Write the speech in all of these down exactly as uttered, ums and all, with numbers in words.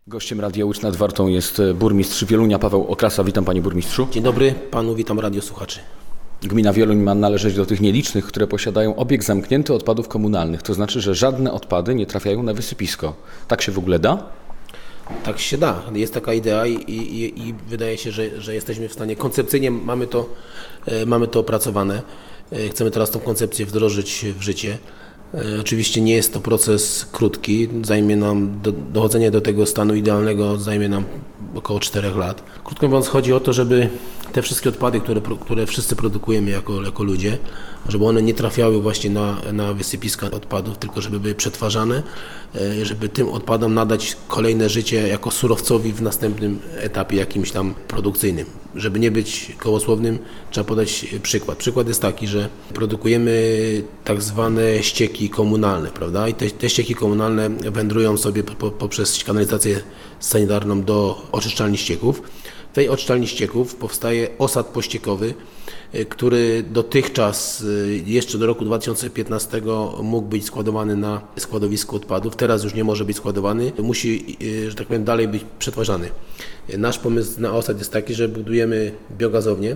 Gościem Radia Łódź nad Wartą jest burmistrz Wielunia Paweł Okrasa. Witam panie burmistrzu. Dzień dobry panu, witam radiosłuchaczy. Gmina Wieluń ma należeć do tych nielicznych, które posiadają obieg zamknięty odpadów komunalnych. To znaczy, że żadne odpady nie trafiają na wysypisko. Tak się w ogóle da? Tak się da. Jest taka idea i, i, i wydaje się, że, że jesteśmy w stanie. Koncepcyjnie mamy to, e, mamy to opracowane. E, chcemy teraz tą koncepcję wdrożyć w życie. E, oczywiście nie jest to proces krótki. Zajmie nam, do, dochodzenie do tego stanu idealnego zajmie nam około czterech lat. Krótko mówiąc, chodzi o to, żeby te wszystkie odpady, które, które wszyscy produkujemy jako, jako ludzie, żeby one nie trafiały właśnie na, na wysypiska odpadów, tylko żeby były przetwarzane, żeby tym odpadom nadać kolejne życie jako surowcowi w następnym etapie jakimś tam produkcyjnym. Żeby nie być gołosłownym, trzeba podać przykład. Przykład jest taki, że produkujemy tak zwane ścieki komunalne, prawda? I te, te ścieki komunalne wędrują sobie po, poprzez kanalizację sanitarną do oczyszczalni ścieków. W tej oczyszczalni ścieków powstaje osad pościekowy, który dotychczas, jeszcze do roku dwa tysiące piętnastego mógł być składowany na składowisku odpadów. Teraz już nie może być składowany, musi, że tak powiem, dalej być przetwarzany. Nasz pomysł na osad jest taki, że budujemy biogazownię,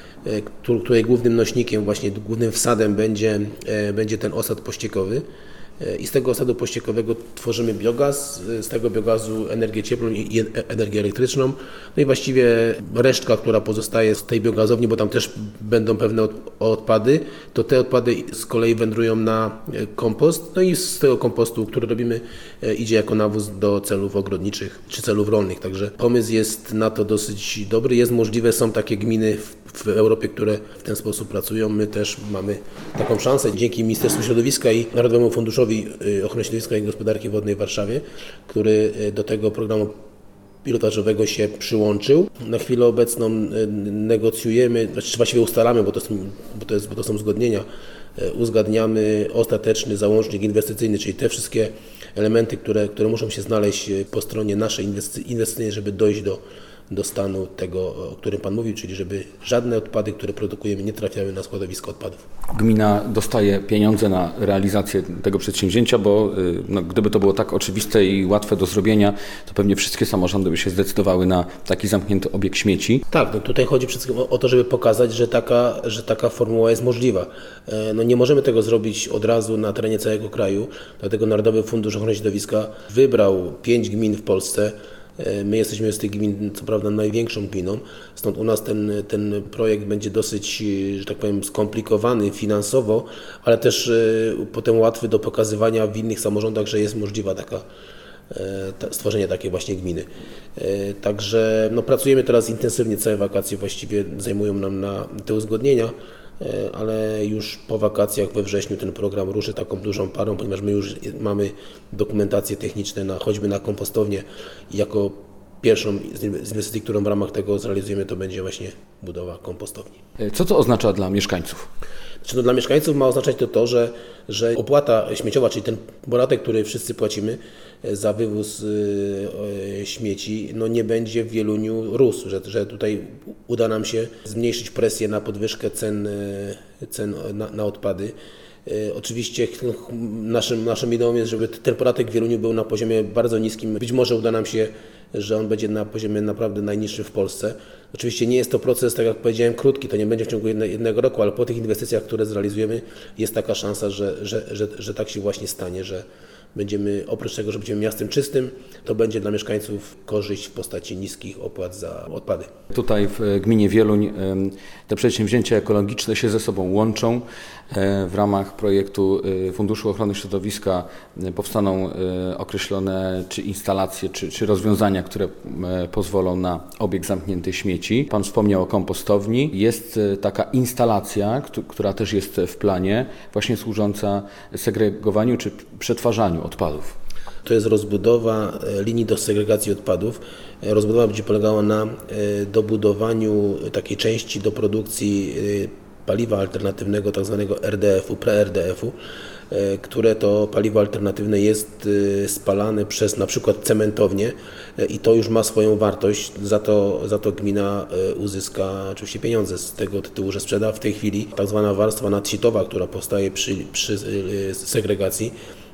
której głównym nośnikiem, właśnie głównym wsadem będzie, będzie ten osad pościekowy. I z tego osadu pościekowego tworzymy biogaz, z tego biogazu energię cieplną i energię elektryczną. No i właściwie resztka, która pozostaje z tej biogazowni, bo tam też będą pewne odpady, to te odpady z kolei wędrują na kompost. No i z tego kompostu, który robimy, idzie jako nawóz do celów ogrodniczych czy celów rolnych. Także pomysł jest na to dosyć dobry. Jest możliwe, są takie gminy w w Europie, które w ten sposób pracują. My też mamy taką szansę dzięki Ministerstwu Środowiska i Narodowemu Funduszowi Ochrony Środowiska i Gospodarki Wodnej w Warszawie, który do tego programu pilotażowego się przyłączył. Na chwilę obecną negocjujemy, znaczy właściwie ustalamy, bo to są, bo to jest, bo to są uzgodnienia, uzgadniamy ostateczny załącznik inwestycyjny, czyli te wszystkie elementy, które, które muszą się znaleźć po stronie naszej inwestycyjnej, żeby dojść do do stanu tego, o którym Pan mówił, czyli żeby żadne odpady, które produkujemy, nie trafiały na składowisko odpadów. Gmina dostaje pieniądze na realizację tego przedsięwzięcia, bo no, gdyby to było tak oczywiste i łatwe do zrobienia, to pewnie wszystkie samorządy by się zdecydowały na taki zamknięty obieg śmieci. Tak, no tutaj chodzi przede wszystkim o to, żeby pokazać, że taka, że taka formuła jest możliwa. No nie możemy tego zrobić od razu na terenie całego kraju, dlatego Narodowy Fundusz Ochrony Środowiska wybrał pięć gmin w Polsce. My jesteśmy z tych gmin, co prawda, największą gminą, stąd u nas ten, ten projekt będzie dosyć, że tak powiem, skomplikowany finansowo, ale też potem łatwy do pokazywania w innych samorządach, że jest możliwa taka, stworzenie takiej właśnie gminy. Także no, pracujemy teraz intensywnie, całe wakacje właściwie zajmują nam na te uzgodnienia, ale już po wakacjach we wrześniu ten program ruszy taką dużą parą, ponieważ my już mamy dokumentacje techniczne na, choćby na kompostownię i jako pierwszą z inwestycji, którą w ramach tego zrealizujemy, to będzie właśnie budowa kompostowni. Co to oznacza dla mieszkańców? Znaczy, no, dla mieszkańców ma oznaczać to to, że, że opłata śmieciowa, czyli ten podatek, który wszyscy płacimy za wywóz y, śmieci, no nie będzie w Wieluniu rósł, że, że tutaj uda nam się zmniejszyć presję na podwyżkę cen, cen na, na odpady. Y, oczywiście naszym, naszą ideą jest, żeby ten podatek w Wieluniu był na poziomie bardzo niskim. Być może uda nam się, że on będzie na poziomie naprawdę najniższym w Polsce. Oczywiście nie jest to proces, tak jak powiedziałem, krótki, to nie będzie w ciągu jedne, jednego roku, ale po tych inwestycjach, które zrealizujemy, jest taka szansa, że, że, że, że tak się właśnie stanie, że będziemy, oprócz tego, że będziemy miastem czystym, to będzie dla mieszkańców korzyść w postaci niskich opłat za odpady. Tutaj w gminie Wieluń te przedsięwzięcia ekologiczne się ze sobą łączą. W ramach projektu Funduszu Ochrony Środowiska powstaną określone czy instalacje, czy, czy rozwiązania, które pozwolą na obieg zamknięty śmieci. Pan wspomniał o kompostowni. Jest taka instalacja, która też jest w planie, właśnie służąca segregowaniu czy przetwarzaniu odpadów. To jest rozbudowa linii do segregacji odpadów. Rozbudowa będzie polegała na dobudowaniu takiej części do produkcji paliwa alternatywnego, tak zwanego R D F-u, pre-R D F-u, które to paliwo alternatywne jest spalane przez na przykład cementownię i to już ma swoją wartość. Za to, za to gmina uzyska oczywiście pieniądze z tego tytułu, że sprzeda w tej chwili tak zwana warstwa nadsitowa, która powstaje przy, przy segregacji,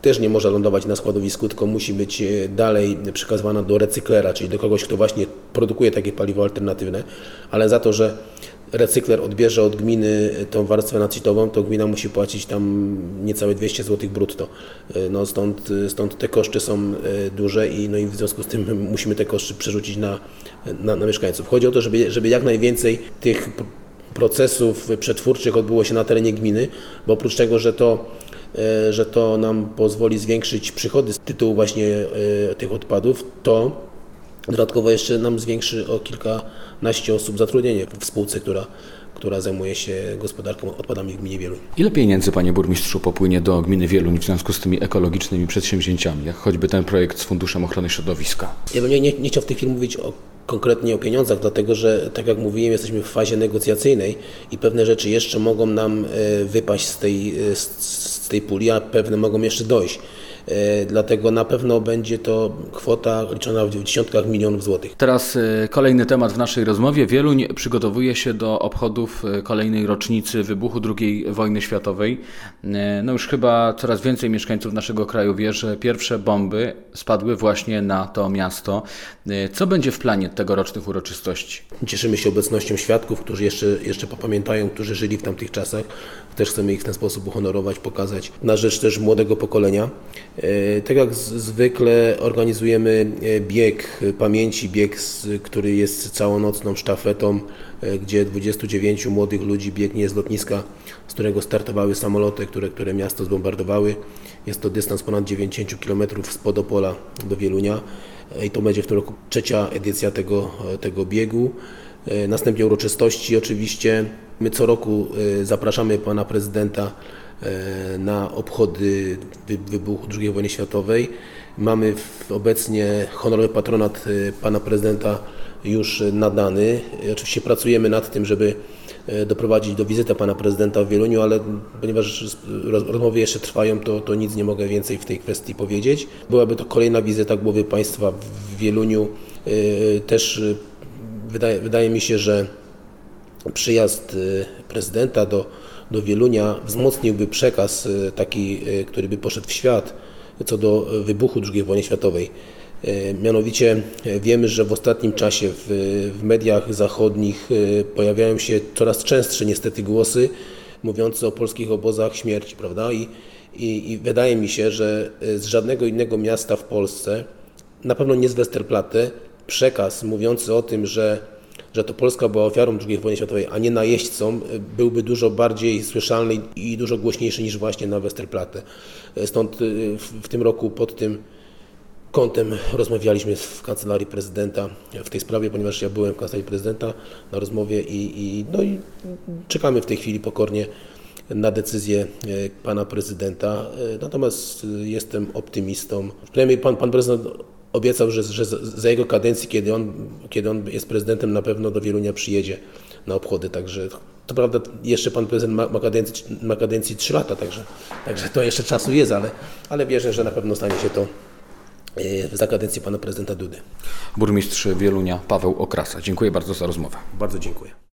też nie może lądować na składowisku, tylko musi być dalej przekazywana do recyklera, czyli do kogoś, kto właśnie produkuje takie paliwo alternatywne, ale za to, że recykler odbierze od gminy tą warstwę nadsitową, to gmina musi płacić tam niecałe dwieście złotych brutto. No stąd, stąd te koszty są duże i, no i w związku z tym musimy te koszty przerzucić na, na, na mieszkańców. Chodzi o to, żeby, żeby jak najwięcej tych procesów przetwórczych odbyło się na terenie gminy, bo oprócz tego, że to że to nam pozwoli zwiększyć przychody z tytułu właśnie tych odpadów, to dodatkowo jeszcze nam zwiększy o kilkanaście osób zatrudnienie w spółce, która, która zajmuje się gospodarką odpadami w gminie Wieluń. Ile pieniędzy, panie burmistrzu, popłynie do gminy Wieluń w związku z tymi ekologicznymi przedsięwzięciami, jak choćby ten projekt z Funduszem Ochrony Środowiska? Ja bym nie, nie, nie chciał w tej chwili mówić o konkretnie o pieniądzach, dlatego że, tak jak mówiłem, jesteśmy w fazie negocjacyjnej i pewne rzeczy jeszcze mogą nam wypaść z tej, z tej puli, a pewne mogą jeszcze dojść. Dlatego na pewno będzie to kwota liczona w dziesiątkach milionów złotych. Teraz kolejny temat w naszej rozmowie. Wieluń przygotowuje się do obchodów kolejnej rocznicy wybuchu drugiej wojny światowej. No już chyba coraz więcej mieszkańców naszego kraju wie, że pierwsze bomby spadły właśnie na to miasto. Co będzie w planie tegorocznych uroczystości? Cieszymy się obecnością świadków, którzy jeszcze, jeszcze popamiętają, którzy żyli w tamtych czasach. Też chcemy ich w ten sposób uhonorować, pokazać na rzecz też młodego pokolenia. Tak jak zwykle organizujemy bieg pamięci, bieg, który jest całonocną sztafetą, gdzie dwudziestu dziewięciu młodych ludzi biegnie z lotniska, z którego startowały samoloty, które, które miasto zbombardowały. Jest to dystans ponad dziewięćdziesiąt kilometrów spod Opola do Wielunia i to będzie w tym roku trzecia edycja tego, tego biegu. Następnie uroczystości oczywiście. My co roku zapraszamy pana prezydenta na obchody wybuchu drugiej wojny światowej. Mamy obecnie honorowy patronat pana prezydenta już nadany. Oczywiście pracujemy nad tym, żeby doprowadzić do wizyty pana prezydenta w Wieluniu, ale ponieważ rozmowy jeszcze trwają, to, to nic nie mogę więcej w tej kwestii powiedzieć. Byłaby to kolejna wizyta głowy państwa w Wieluniu. Też wydaje, wydaje mi się, że przyjazd prezydenta do, do Wielunia wzmocniłby przekaz taki, który by poszedł w świat co do wybuchu drugiej wojny światowej. Mianowicie wiemy, że w ostatnim czasie w, w mediach zachodnich pojawiają się coraz częstsze niestety głosy mówiące o polskich obozach śmierci, prawda? I, i, i wydaje mi się, że z żadnego innego miasta w Polsce, na pewno nie z Westerplatte, przekaz mówiący o tym, że że to Polska była ofiarą drugiej wojny światowej, a nie najeźdźcą, byłby dużo bardziej słyszalny i dużo głośniejszy niż właśnie na Westerplatte. Stąd w, w tym roku pod tym kątem rozmawialiśmy w Kancelarii Prezydenta w tej sprawie, ponieważ ja byłem w Kancelarii Prezydenta na rozmowie i, i, no i czekamy w tej chwili pokornie na decyzję pana prezydenta. Natomiast jestem optymistą. Przynajmniej pan, pan prezydent obiecał, że, że za jego kadencji, kiedy on, kiedy on jest prezydentem, na pewno do Wielunia przyjedzie na obchody. Także to prawda, jeszcze pan prezydent ma, ma, kadencji, ma kadencji trzy lata, także, także to jeszcze czasu jest, ale, ale wierzę, że na pewno stanie się to za kadencji pana prezydenta Dudy. Burmistrz Wielunia Paweł Okrasa. Dziękuję bardzo za rozmowę. Bardzo dziękuję.